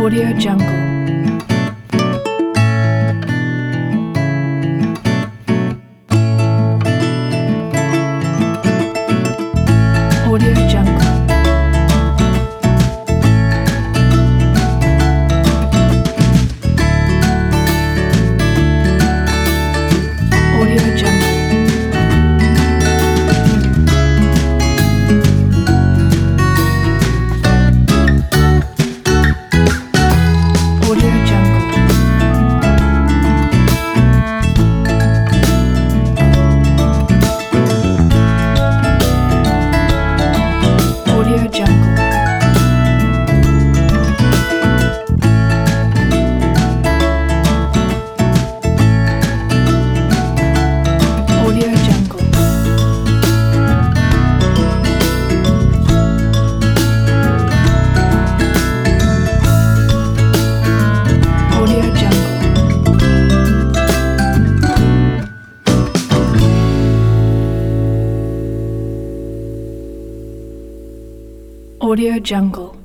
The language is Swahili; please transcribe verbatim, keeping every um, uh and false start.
Audio Jungle. Audio Jungle. Audio Jungle. Audio Jungle. Audio Jungle. Audio Jungle. Audio Jungle. Audio Jungle.